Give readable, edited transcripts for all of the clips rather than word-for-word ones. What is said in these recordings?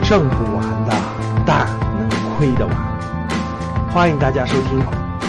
挣不完的但能亏得完。欢迎大家收听。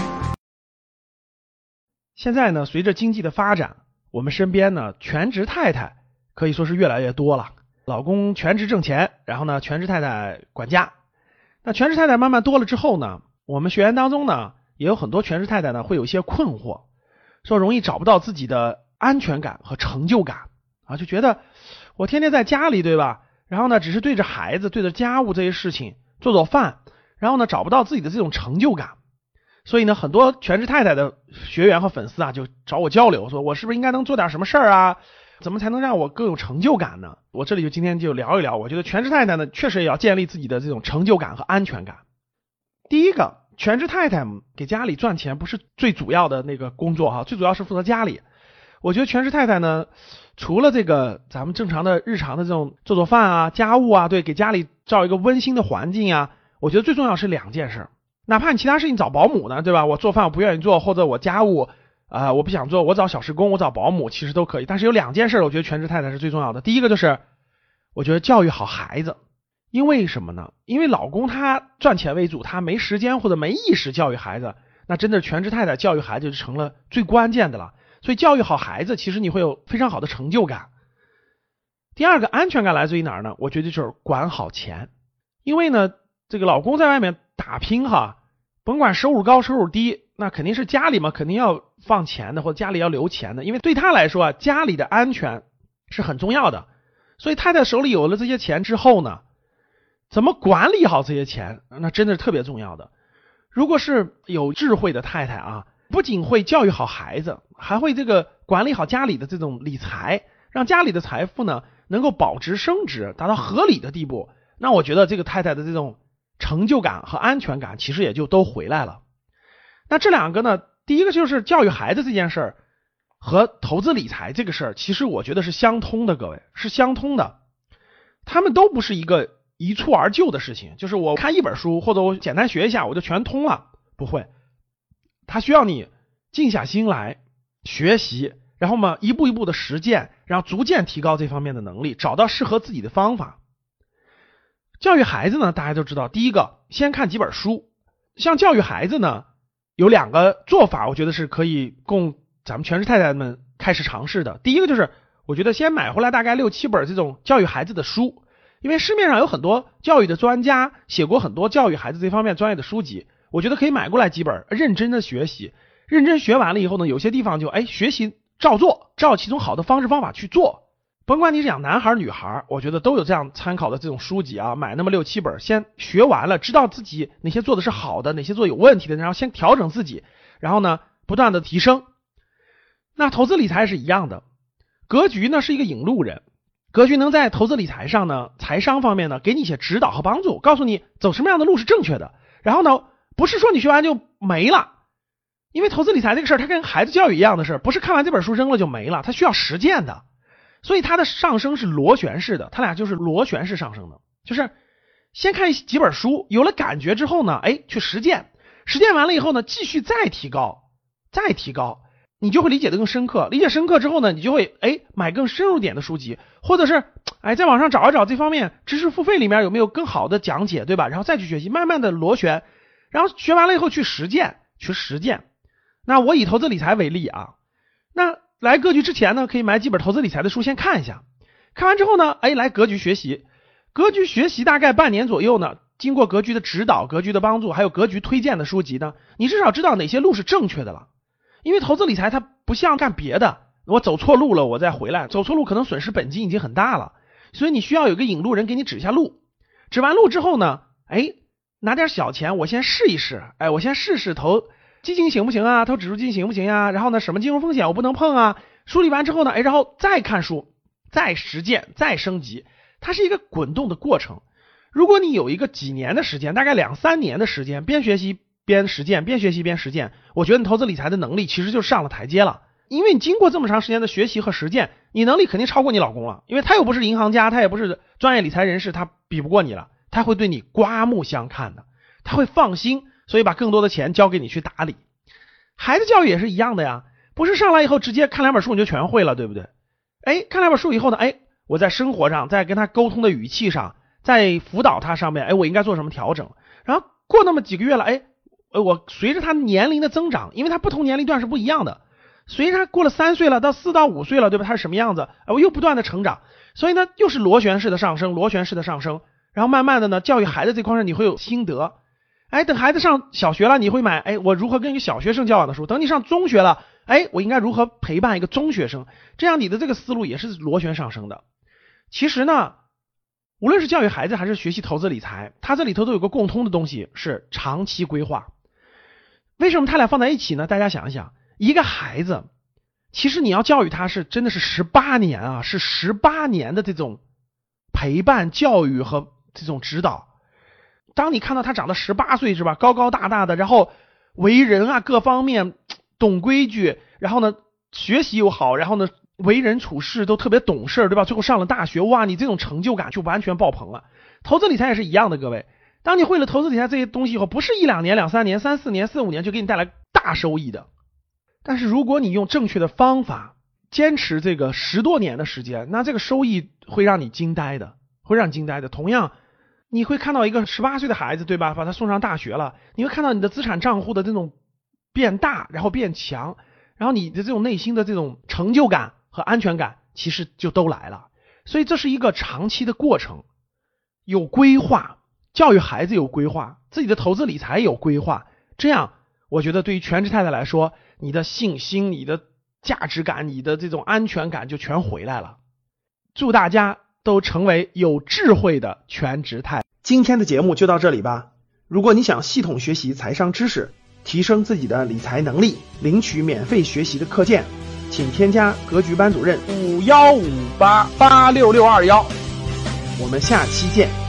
现在呢，随着经济的发展，我们身边呢全职太太可以说是越来越多了。老公全职挣钱，然后呢全职太太管家。那全职太太慢慢多了之后呢，我们学员当中呢也有很多全职太太呢会有一些困惑，说容易找不到自己的安全感和成就感啊，就觉得我天天在家里，对吧？然后呢只是对着孩子对着家务这些事情做做饭，然后呢找不到自己的这种成就感。所以呢很多全职太太的学员和粉丝啊就找我交流，说我是不是应该能做点什么事儿啊，怎么才能让我更有成就感呢？我这里就今天就聊一聊，我觉得全职太太呢确实也要建立自己的这种成就感和安全感。第一个，全职太太给家里赚钱不是最主要的那个工作哈，最主要是负责家里。我觉得全职太太呢，除了这个咱们正常的日常的这种做做饭啊、家务啊，对，给家里造一个温馨的环境啊，我觉得最重要是两件事。哪怕你其他事情找保姆呢，对吧？我做饭我不愿意做，或者我家务我不想做，我找小时工，我找保姆，其实都可以。但是有两件事我觉得全职太太是最重要的。第一个就是我觉得教育好孩子。因为什么呢？因为老公他赚钱为主，他没时间或者没意识教育孩子，那真的全职太太教育孩子就成了最关键的了。所以教育好孩子，其实你会有非常好的成就感。第二个安全感来自于哪儿呢？我觉得就是管好钱。因为呢这个老公在外面打拼哈，甭管收入高收入低，那肯定是家里嘛肯定要放钱的，或者家里要留钱的。因为对他来说啊，家里的安全是很重要的。所以太太手里有了这些钱之后呢，怎么管理好这些钱，那真的是特别重要的。如果是有智慧的太太啊，不仅会教育好孩子，还会这个管理好家里的这种理财，让家里的财富呢能够保值升值，达到合理的地步，那我觉得这个太太的这种成就感和安全感其实也就都回来了。那这两个呢，第一个就是教育孩子这件事儿和投资理财这个事儿，其实我觉得是相通的，各位，是相通的。他们都不是一个一蹴而就的事情，就是我看一本书或者我简单学一下我就全通了，不会。它需要你静下心来学习，然后嘛一步一步的实践，然后逐渐提高这方面的能力，找到适合自己的方法。教育孩子呢，大家都知道，第一个先看几本书。像教育孩子呢有两个做法，我觉得是可以供咱们全职太太们开始尝试的。第一个就是我觉得先买回来大概6、7本这种教育孩子的书，因为市面上有很多教育的专家写过很多教育孩子这方面专业的书籍，我觉得可以买过来几本，认真的学习。认真学完了以后呢，有些地方就学习照做，照其中好的方式方法去做。甭管你是养男孩女孩，我觉得都有这样参考的这种书籍啊，买那么6、7本，先学完了，知道自己哪些做的是好的，哪些做有问题的，然后先调整自己，然后呢不断的提升。那投资理财是一样的，格局呢是一个引路人，格局能在投资理财上呢，财商方面呢给你一些指导和帮助，告诉你走什么样的路是正确的。然后呢不是说你学完就没了，因为投资理财这个事儿它跟孩子教育一样的事，不是看完这本书扔了就没了，它需要实践的。所以它的上升是螺旋式的，它俩就是螺旋式上升的，就是先看几本书，有了感觉之后呢去实践，实践完了以后呢继续再提高，你就会理解的更深刻，理解深刻之后呢，你就会买更深入点的书籍，或者是在网上找一找这方面知识付费里面有没有更好的讲解，对吧？然后再去学习，慢慢的螺旋，然后学完了以后去实践。那我以投资理财为例啊，那来格局之前呢，可以买几本投资理财的书先看一下，看完之后呢来格局学习大概半年左右呢，经过格局的指导、格局的帮助，还有格局推荐的书籍呢，你至少知道哪些路是正确的了。因为投资理财它不像干别的，我走错路了我再回来，走错路可能损失本金已经很大了，所以你需要有个引路人给你指一下路。指完路之后呢拿点小钱我先试一试，我先试试投基金行不行啊，投指数基金行不行呀？然后呢什么金融风险我不能碰啊，梳理完之后呢然后再看书，再实践，再升级，它是一个滚动的过程。如果你有一个几年的时间，大概2、3年的时间，边学习边实践，边学习边实践，我觉得你投资理财的能力其实就上了台阶了。因为你经过这么长时间的学习和实践，你能力肯定超过你老公了，因为他又不是银行家，他也不是专业理财人士，他比不过你了，他会对你刮目相看的，他会放心，所以把更多的钱交给你去打理。孩子教育也是一样的呀，不是上来以后直接看2本书你就全会了，对不对？看2本书以后呢我在生活上，在跟他沟通的语气上， 在辅导他上面，我应该做什么调整。然后过那么几个月了，我随着他年龄的增长，因为他不同年龄段是不一样的，随着他过了3岁了，到4到5岁了，对吧？他是什么样子？我又不断的成长，所以呢，又是螺旋式的上升，然后慢慢的呢，教育孩子这块上你会有心得。等孩子上小学了，你会买，我如何跟一个小学生交往的书。等你上中学了，我应该如何陪伴一个中学生。这样你的这个思路也是螺旋上升的。其实呢，无论是教育孩子还是学习投资理财，它这里头都有个共通的东西，是长期规划。为什么他俩放在一起呢？大家想一想，一个孩子其实你要教育他是真的是18年啊，是18年的这种陪伴教育和这种指导。当你看到他长到18岁是吧，高高大大的，然后为人啊各方面懂规矩，然后呢学习又好，然后呢为人处事都特别懂事，对吧？最后上了大学，哇，你这种成就感就完全爆棚了。投资理财也是一样的，各位，当你会了投资理财这些东西以后，不是1-2年、2-3年、3-4年、4-5年就给你带来大收益的。但是如果你用正确的方法，坚持这个10多年的时间，那这个收益会让你惊呆的，同样你会看到一个18岁的孩子，对吧？把他送上大学了，你会看到你的资产账户的这种变大，然后变强，然后你的这种内心的这种成就感和安全感其实就都来了。所以这是一个长期的过程，有规划，教育孩子有规划，自己的投资理财有规划，这样我觉得对于全职太太来说，你的信心、你的价值感、你的这种安全感就全回来了。祝大家都成为有智慧的全职太太。今天的节目就到这里吧。如果你想系统学习财商知识，提升自己的理财能力，领取免费学习的课件，请添加格局班主任5158866621。我们下期见。